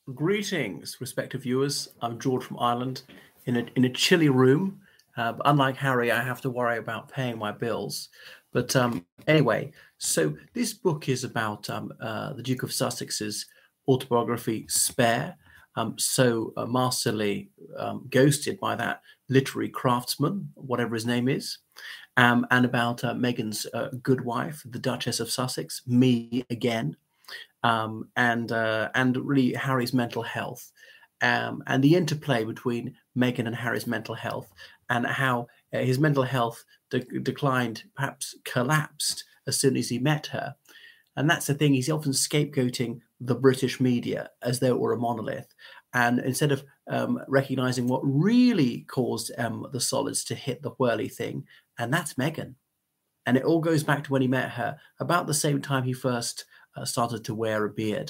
Greetings, respected viewers. I'm George from Ireland in a chilly room. But unlike Harry, I have to worry about paying my bills. But anyway, so this book is about the Duke of Sussex's autobiography, Spare. Masterly ghosted by that literary craftsman, whatever his name is, and about Meghan's good wife, the Duchess of Sussex, me again, and really Harry's mental health, and the interplay between Meghan and Harry's mental health, and how his mental health declined, perhaps collapsed as soon as he met her. And that's the thing, he's often scapegoating the British media as though it were a monolith. And instead of recognizing what really caused the solids to hit the whirly thing, and that's Meghan. And it all goes back to when he met her, about the same time he first started to wear a beard.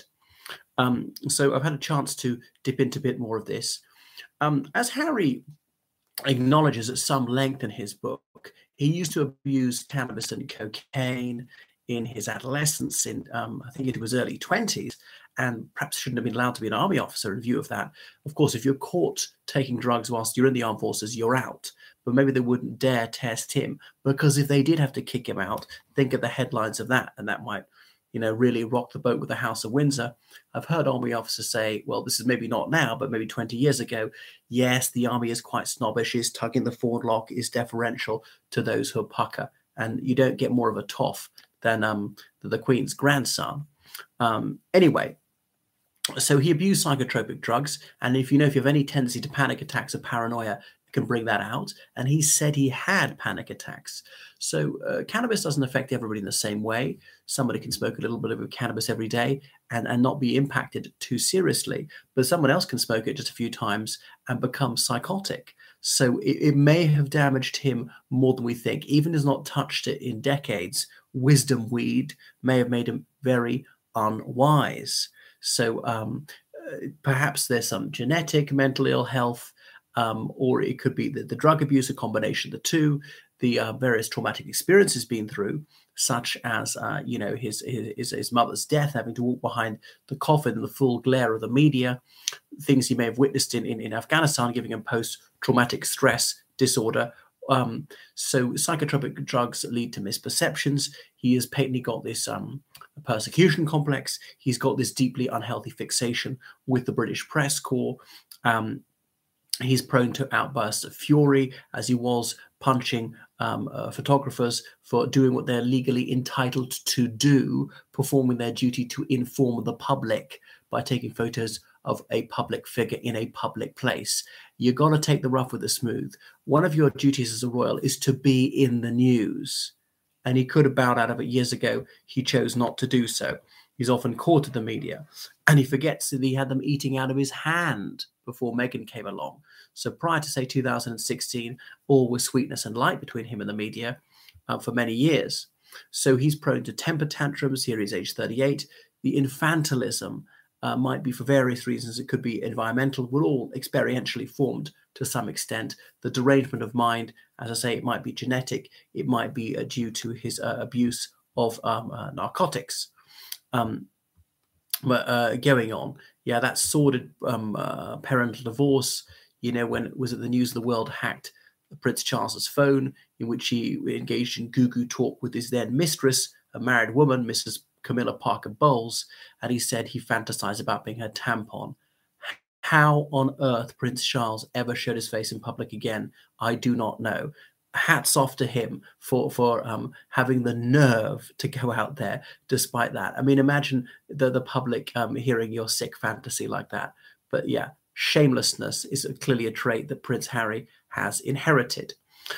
So I've had a chance to dip into a bit more of this. As Harry acknowledges at some length in his book, he used to abuse cannabis and cocaine in his adolescence, in I think it was early 20s, and perhaps shouldn't have been allowed to be an army officer in view of that. Of course, if you're caught taking drugs whilst you're in the armed forces, you're out. But maybe they wouldn't dare test him, because if they did have to kick him out, think of the headlines of that, and that might, really rock the boat with the House of Windsor. I've heard army officers say, well, this is maybe not now, but maybe 20 years ago, yes, the army is quite snobbish, is tugging the forward lock, is deferential to those who are pucker, and you don't get more of a toff than the Queen's grandson. Anyway, so he abused psychotropic drugs, and if you have any tendency to panic attacks or paranoia, it can bring that out. And he said he had panic attacks. So cannabis doesn't affect everybody in the same way. Somebody can smoke a little bit of cannabis every day and not be impacted too seriously, but someone else can smoke it just a few times and become psychotic. So it may have damaged him more than we think. Even has not touched it in decades, wisdom weed may have made him very unwise. So perhaps there's some genetic mental ill health, or it could be the drug abuse, a combination of the two, the various traumatic experiences been through, such as his mother's death, having to walk behind the coffin in the full glare of the media, things he may have witnessed in Afghanistan, giving him post-traumatic stress disorder. So psychotropic drugs lead to misperceptions. He has patently got this persecution complex. He's got this deeply unhealthy fixation with the British press corps. He's prone to outbursts of fury, as he was punching photographers for doing what they're legally entitled to do, performing their duty to inform the public by taking photos of a public figure in a public place. You got to take the rough with the smooth. One of your duties as a royal is to be in the news. And he could have bowed out of it years ago. He chose not to do so. He's often courted the media, and he forgets that he had them eating out of his hand before Meghan came along. So prior to, say, 2016, all was sweetness and light between him and the media for many years. So he's prone to temper tantrums. Here he's age 38. The infantilism might be for various reasons. It could be environmental. We're all experientially formed to some extent. The derangement of mind, as I say, it might be genetic. It might be due to his abuse of narcotics. But going on, that sordid parental divorce, when it was at the news, the world hacked Prince Charles's phone, in which he engaged in goo-goo talk with his then mistress, a married woman, Mrs. Camilla Parker Bowles, and he said he fantasized about being her tampon. How on earth Prince Charles ever showed his face in public again, I do not know. Hats off to him for having the nerve to go out there despite that. I mean, imagine the public hearing your sick fantasy like that. But yeah, shamelessness is clearly a trait that Prince Harry has inherited.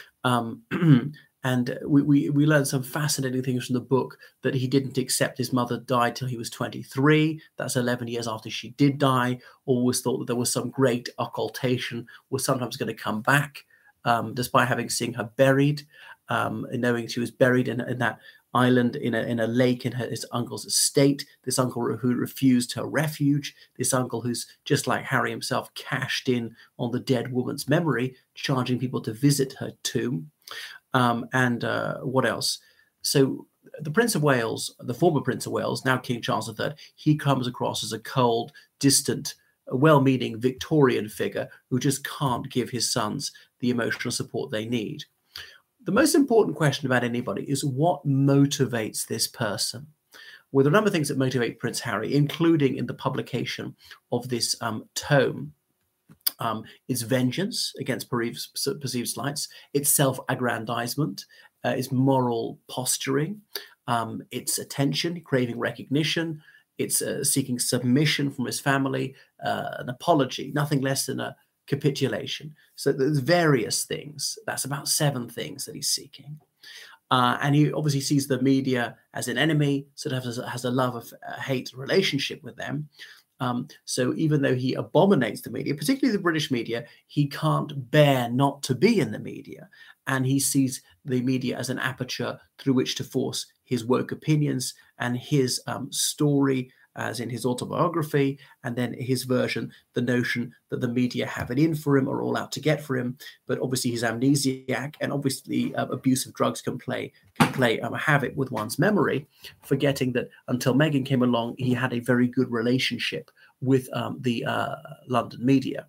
And we learned some fascinating things from the book, that he didn't accept his mother died till he was 23. That's 11 years after she did die. Always thought that there was some great occultation, was sometimes going to come back. Despite having seen her buried, and knowing she was buried in that island in a lake in his uncle's estate. This uncle who refused her refuge. This uncle who's, just like Harry himself, cashed in on the dead woman's memory, charging people to visit her tomb. And what else? So the Prince of Wales, the former Prince of Wales, now King Charles III, he comes across as a cold, distant well-meaning Victorian figure who just can't give his sons the emotional support they need. The most important question about anybody is what motivates this person. Well, there are a number of things that motivate Prince Harry, including in the publication of this tome. It's vengeance against perceived slights, it's self-aggrandizement, it's moral posturing, it's attention, craving recognition, it's seeking submission from his family, an apology, nothing less than a capitulation. So there's various things. That's about 7 things that he's seeking. And he obviously sees the media as an enemy, sort of has a love of hate relationship with them. So even though he abominates the media, particularly the British media, he can't bear not to be in the media. And he sees the media as an aperture through which to force his woke opinions and his story, as in his autobiography, and then his version, the notion that the media have it in for him or all out to get for him. But obviously he's amnesiac, and obviously abuse of drugs can play havoc with one's memory, forgetting that until Meghan came along, he had a very good relationship with the London media.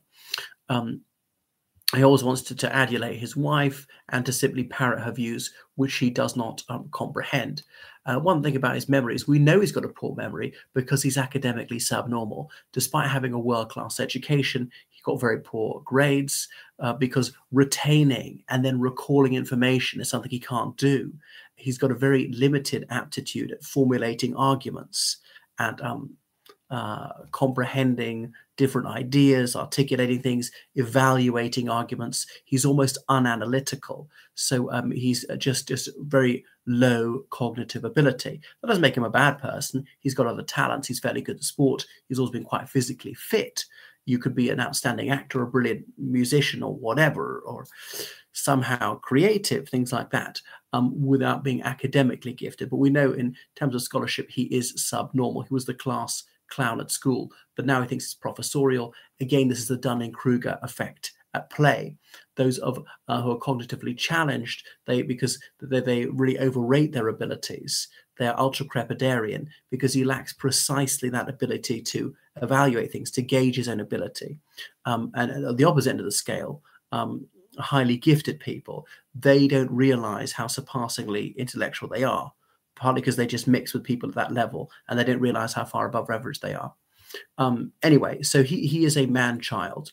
He always wants to adulate his wife and to simply parrot her views, which he does not comprehend. One thing about his memory is we know he's got a poor memory because he's academically subnormal. Despite having a world-class education, he got very poor grades because retaining and then recalling information is something he can't do. He's got a very limited aptitude at formulating arguments and comprehending different ideas, articulating things, evaluating arguments. He's almost unanalytical. So he's just very low cognitive ability. That doesn't make him a bad person. He's got other talents. He's fairly good at sport. He's always been quite physically fit. You could be an outstanding actor, a brilliant musician or whatever, or somehow creative, things like that, without being academically gifted. But we know in terms of scholarship, he is subnormal. He was the class clown at school, but now he thinks it's professorial. Again, this is the Dunning-Kruger effect at play. Those of who are cognitively challenged, because they really overrate their abilities. They're ultra-crepidarian because he lacks precisely that ability to evaluate things, to gauge his own ability. And at the opposite end of the scale, highly gifted people, they don't realize how surpassingly intellectual they are, partly because they just mix with people at that level and they don't realize how far above average they are. Anyway, so he is a man-child.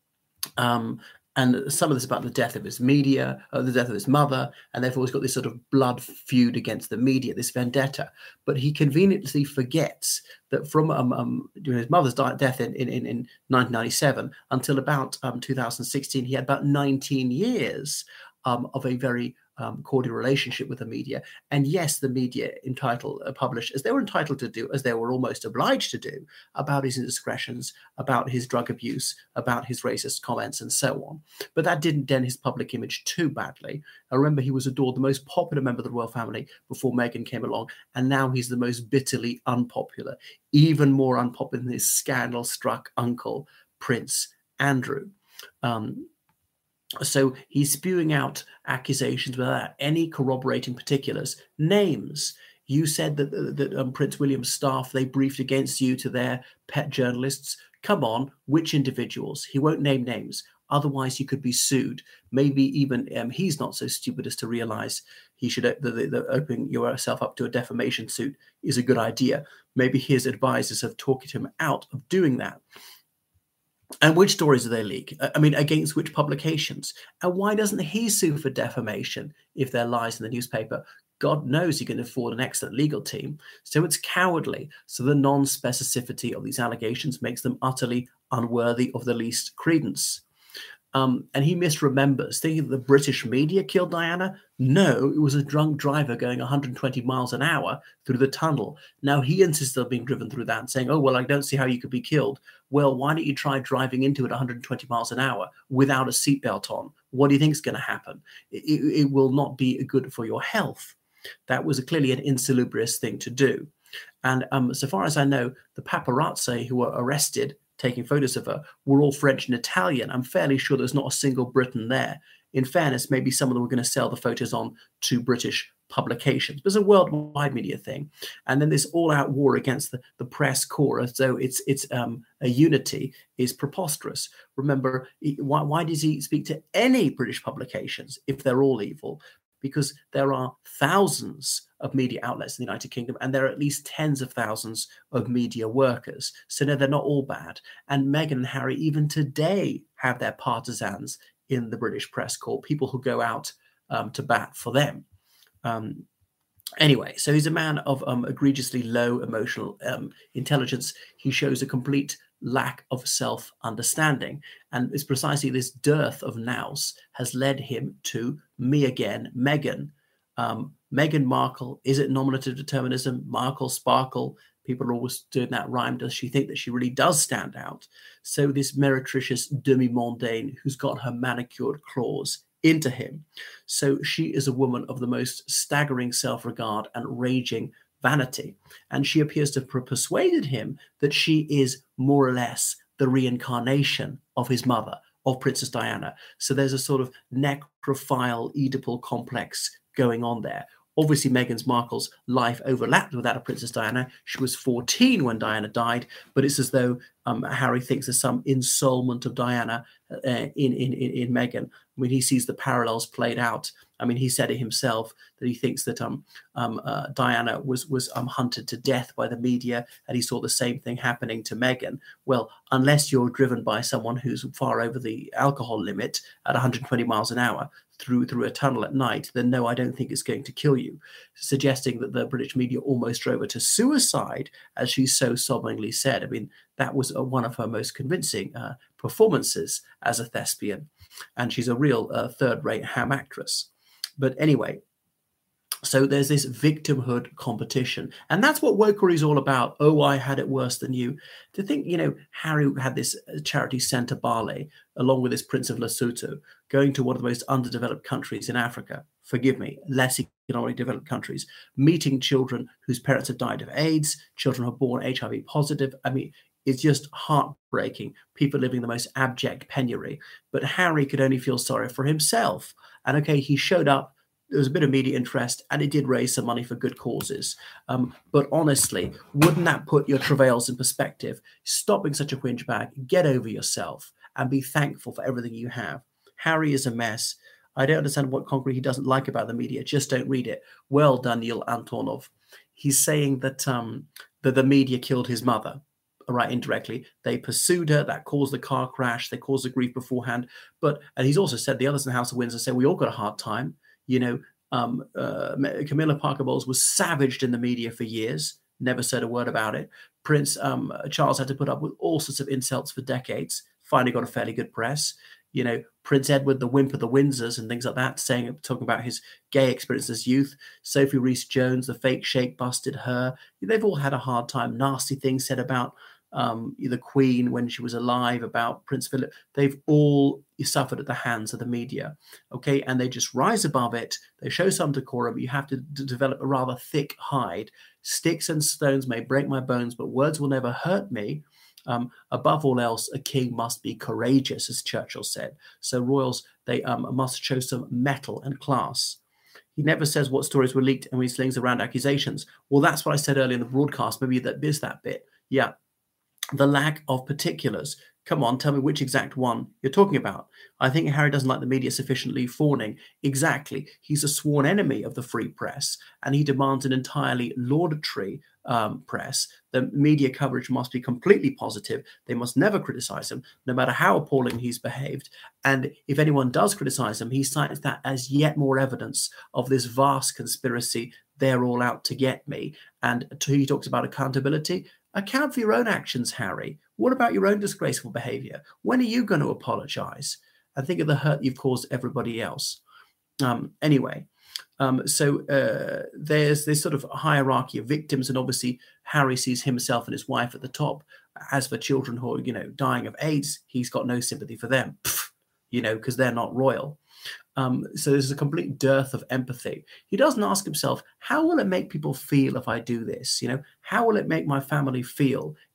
And some of this about the death of his media, the death of his mother, and therefore he's got this sort of blood feud against the media, this vendetta. But he conveniently forgets that from his mother's death in 1997 until about 2016, he had about 19 years of a very cordial relationship with the media. And yes, the media published, as they were entitled to do, as they were almost obliged to do, about his indiscretions, about his drug abuse, about his racist comments, and so on. But that didn't dent his public image too badly. I remember he was adored, the most popular member of the royal family before Meghan came along, and now he's the most bitterly unpopular, even more unpopular than his scandal-struck uncle, Prince Andrew. So he's spewing out accusations without any corroborating particulars. Names. You said that Prince William's staff, they briefed against you to their pet journalists. Come on, which individuals? He won't name names. Otherwise, you could be sued. Maybe even he's not so stupid as to realize he should opening yourself up to a defamation suit is a good idea. Maybe his advisors have talked him out of doing that. And which stories do they leak? I mean, against which publications? And why doesn't he sue for defamation if there are lies in the newspaper? God knows he can afford an excellent legal team. So it's cowardly. So the non-specificity of these allegations makes them utterly unworthy of the least credence. And he misremembers, thinking that the British media killed Diana. No, it was a drunk driver going 120 miles an hour through the tunnel. Now he insists on being driven through that and saying, oh, well, I don't see how you could be killed. Well, why don't you try driving into it 120 miles an hour without a seatbelt on? What do you think is going to happen? It will not be good for your health. That was clearly an insalubrious thing to do. And so far as I know, the paparazzi who were arrested taking photos of her were all French and Italian. I'm fairly sure there's not a single Briton there. In fairness, maybe some of them were going to sell the photos on to British publications. But it's a worldwide media thing. And then this all-out war against the press corps, as though it's a unity, is preposterous. Remember, why does he speak to any British publications if they're all evil? Because there are thousands of media outlets in the United Kingdom, and there are at least tens of thousands of media workers. So no, they're not all bad. And Meghan and Harry, even today, have their partisans in the British press corps, people who go out to bat for them. Anyway, so he's a man of egregiously low emotional intelligence. He shows a complete lack of self-understanding. And it's precisely this dearth of nous has led him to me again, Meghan. Meghan Markle, is it nominative determinism? Markle, Sparkle, people are always doing that rhyme. Does she think that she really does stand out? So this meretricious demi-mondaine who's got her manicured claws into him. So she is a woman of the most staggering self-regard and raging vanity. And she appears to have persuaded him that she is more or less the reincarnation of his mother, of Princess Diana. So there's a sort of necrophile Oedipal complex going on there. Obviously, Meghan Markle's life overlapped with that of Princess Diana. She was 14 when Diana died, but it's as though Harry thinks there's some ensoulment of Diana in Meghan. I mean, he sees the parallels played out. I mean, he said it himself that he thinks that Diana was hunted to death by the media, and he saw the same thing happening to Meghan. Well, unless you're driven by someone who's far over the alcohol limit at 120 miles an hour through a tunnel at night, then no, I don't think it's going to kill you, suggesting that the British media almost drove her to suicide, as she so sobbingly said. I mean, that was one of her most convincing performances as a thespian, and she's a real third-rate ham actress. But anyway, so there's this victimhood competition, and that's what wokery is all about. Oh, I had it worse than you. To think, Harry had this charity centre Bali, along with this Prince of Lesotho, going to one of the most underdeveloped countries in Africa. Forgive me, less economically developed countries, meeting children whose parents have died of AIDS, children who are born HIV positive. I mean, it's just heartbreaking. People living the most abject penury. But Harry could only feel sorry for himself. And okay, he showed up. There was a bit of media interest, and it did raise some money for good causes. But honestly, wouldn't that put your travails in perspective? Stop being such a whinge bag, get over yourself, and be thankful for everything you have. Harry is a mess. I don't understand what concrete he doesn't like about the media. Just don't read it. Well done, Neil Antonov. He's saying that that the media killed his mother. Right, indirectly. They pursued her. That caused the car crash. They caused the grief beforehand. And he's also said, the others in the House of Windsor say, we all got a hard time. Camilla Parker Bowles was savaged in the media for years, never said a word about it. Prince Charles had to put up with all sorts of insults for decades, finally got a fairly good press. Prince Edward, the wimp of the Windsors and things like that, talking about his gay experience as youth. Sophie Rees-Jones, the fake shake, busted her. They've all had a hard time. Nasty things said about the Queen when she was alive, about Prince Philip. They've all suffered at the hands of the media, okay? And they just rise above it. They show some decorum. You have to develop a rather thick hide. Sticks and stones may break my bones, but words will never hurt me. Above all else, a king must be courageous, as Churchill said. So royals, they must show some mettle and class. He never says what stories were leaked and he slings around accusations. Well, that's what I said earlier in the broadcast. Maybe that is that bit. Yeah. The lack of particulars. Come on, tell me which exact one you're talking about. I think Harry doesn't like the media sufficiently fawning. Exactly. He's a sworn enemy of the free press, and he demands an entirely laudatory press. The media coverage must be completely positive. They must never criticize him, no matter how appalling he's behaved. And if anyone does criticize him, he cites that as yet more evidence of this vast conspiracy. They're all out to get me. And he talks about accountability. Account for your own actions, Harry. What about your own disgraceful behavior? When are you going to apologize? And think of the hurt you've caused everybody else. Anyway, so there's this sort of hierarchy of victims, and obviously Harry sees himself and his wife at the top. As for children who are, dying of AIDS, he's got no sympathy for them, because they're not royal. So there's a complete dearth of empathy. He doesn't ask himself, how will it make people feel if I do this? How will it make my family feel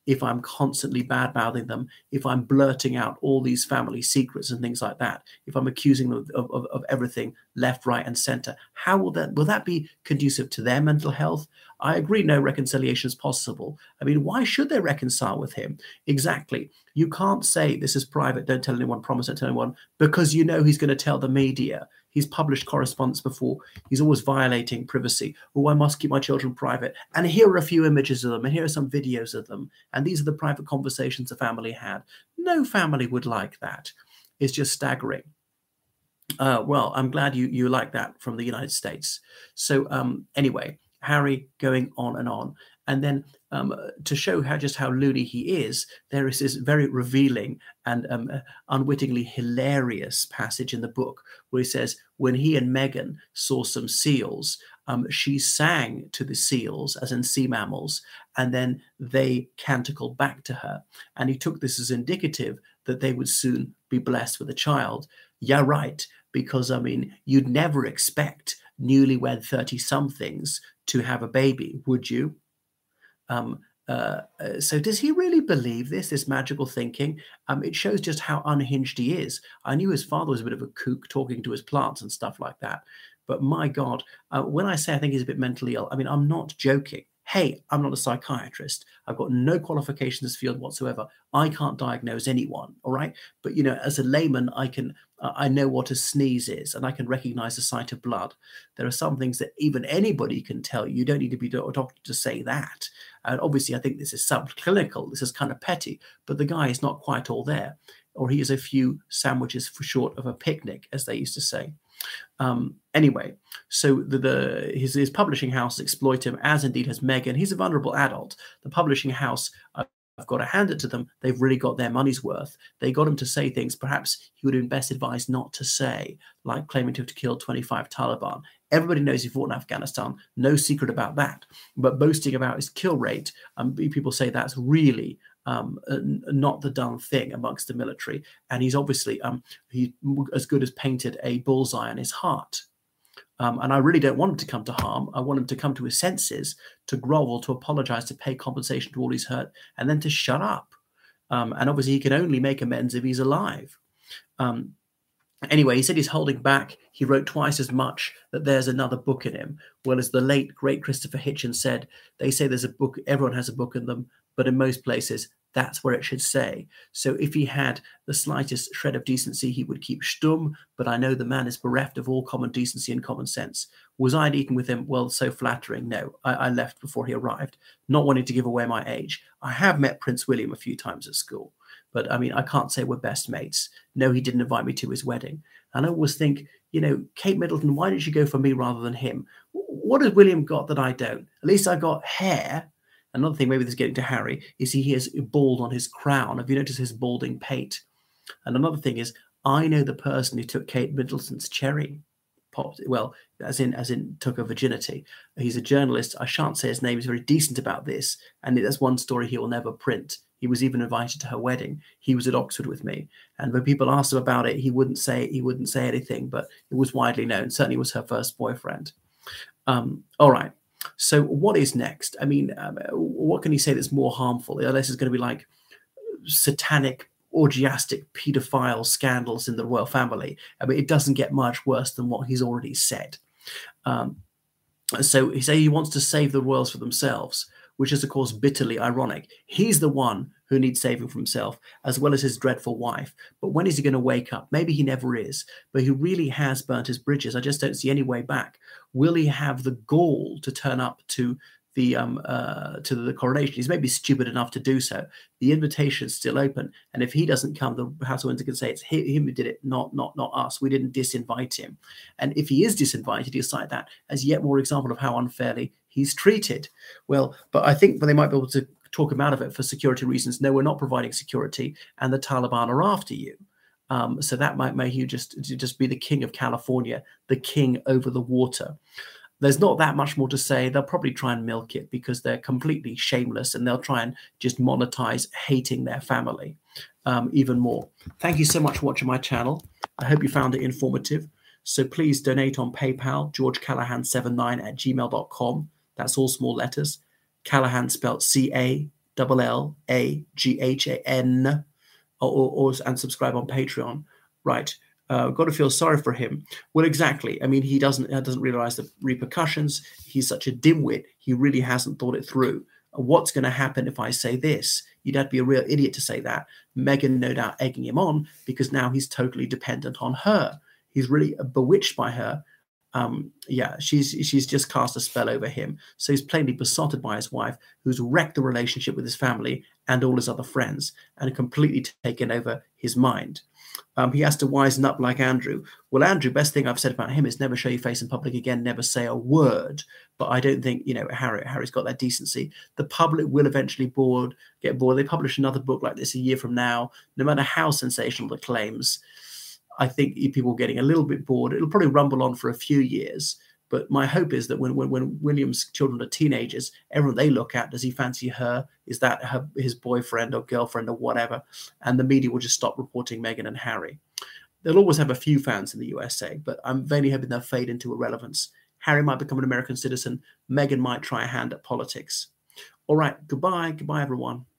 if I'm constantly bad-mouthing them, if I'm blurting out all these family secrets and things like that, if I'm accusing them of everything left, right, and center, how will that be conducive to their mental health? I agree, no reconciliation is possible. I mean, why should they reconcile with him? Exactly. You can't say this is private, don't tell anyone, promise don't tell anyone, because you know he's going to tell the media. He's published correspondence before. He's always violating privacy. Oh, I must keep my children private. And here are a few images of them, and here are some videos of them. And these are the private conversations the family had. No family would like that. It's just staggering. Well, I'm glad you like that from the United States. So anyway, Harry going on. And then to show how loony he is, there is this very revealing and unwittingly hilarious passage in the book where he says, when he and Meghan saw some seals, she sang to the seals, as in sea mammals, and then they canticled back to her. And he took this as indicative that they would soon be blessed with a child. Yeah, right. Because, I mean, you'd never expect newlywed 30-somethings to have a baby, would you? So does he really believe this magical thinking? It shows just how unhinged he is. I knew his father was a bit of a kook, talking to his plants and stuff like that. But my God, when I say I think he's a bit mentally ill, I mean, I'm not joking. Hey, I'm not a psychiatrist. I've got no qualifications in this field whatsoever. I can't diagnose anyone, all right? But, you know, as a layman, I know what a sneeze is, and I can recognize the sight of blood. There are some things that even anybody can tell you. You don't need to be a doctor to say that. And obviously, I think this is subclinical. This is kind of petty, but the guy is not quite all there, or he is a few sandwiches for short of a picnic, as they used to say. Anyway, so his publishing house exploit him, as indeed has Meghan. He's a vulnerable adult. The publishing house, I've got to hand it to them, they've really got their money's worth. They got him to say things perhaps he would have been best advised not to say, like claiming to have killed 25 Taliban. Everybody knows he fought in Afghanistan. No secret about that. But boasting about his kill rate, people say that's really not the done thing amongst the military. And he's obviously he as good as painted a bullseye on his heart. And I really don't want him to come to harm. I want him to come to his senses, to grovel, to apologize, to pay compensation to all he's hurt, and then to shut up. And obviously he can only make amends if he's alive. Anyway, he said he's holding back. He wrote twice as much, that there's another book in him. Well, as the late, great Christopher Hitchens said, they say there's a book, everyone has a book in them, but in most places, that's where it should say. So if he had the slightest shred of decency, he would keep stum, but I know the man is bereft of all common decency and common sense. Was I eating with him? Well, so flattering. No, I left before he arrived, not wanting to give away my age. I have met Prince William a few times at school, but I mean, I can't say we're best mates. No, he didn't invite me to his wedding. And I always think, you know, Kate Middleton, why did you go for me rather than him? What has William got that I don't? At least I got hair. Another thing, maybe this is getting to Harry, is he has bald on his crown. Have you noticed his balding pate? And another thing is, I know the person who took Kate Middleton's cherry pop. Well, as in took her virginity. He's a journalist. I shan't say his name. He's very decent about this. And that's one story he will never print. He was even invited to her wedding. He was at Oxford with me. And when people asked him about it, he wouldn't say anything, but it was widely known. Certainly was her first boyfriend. All right. So what is next? I mean, what can he say that's more harmful? Unless it's going to be like satanic, orgiastic, paedophile scandals in the royal family. I mean, it doesn't get much worse than what he's already said. So he says he wants to save the royals for themselves, which is, of course, bitterly ironic. He's the one who needs saving for himself, as well as his dreadful wife. But when is he going to wake up? Maybe he never is, but he really has burnt his bridges. I just don't see any way back. Will he have the gall to turn up to the coronation? He's maybe stupid enough to do so. The invitation is still open, and if he doesn't come, the House of Windsor can say it's him who did it, not us. We didn't disinvite him. And if he is disinvited, he'll cite that as yet more example of how unfairly he's treated. Well, but I think they might be able to talk him out of it for security reasons. No, we're not providing security, and the Taliban are after you. So that might make you just be the king of California, the king over the water. There's not that much more to say. They'll probably try and milk it because they're completely shameless, and they'll try and just monetize hating their family even more. Thank you so much for watching my channel. I hope you found it informative. So please donate on PayPal, georgecallahan79@gmail.com. That's all small letters. Callahan spelled C-A LLAGHAN, and subscribe on Patreon. Right. Got to feel sorry for him. Well, exactly. I mean, he doesn't realize the repercussions. He's such a dimwit. He really hasn't thought it through. What's going to happen if I say this? You'd have to be a real idiot to say that. Meghan, no doubt, egging him on because now he's totally dependent on her. He's really bewitched by her. Yeah, she's just cast a spell over him. So he's plainly besotted by his wife, who's wrecked the relationship with his family and all his other friends, and completely taken over his mind. He has to wisen up like Andrew. Well, Andrew, best thing I've said about him is never show your face in public again, never say a word. But I don't think, Harry's got that decency. The public will eventually get bored. They publish another book like this a year from now, no matter how sensational the claims. I think people are getting a little bit bored. It'll probably rumble on for a few years. But my hope is that when William's children are teenagers, everyone they look at, does he fancy her? Is that his boyfriend or girlfriend or whatever? And the media will just stop reporting Meghan and Harry. They'll always have a few fans in the USA, but I'm very hoping they'll fade into irrelevance. Harry might become an American citizen. Meghan might try a hand at politics. All right, goodbye. Goodbye, everyone.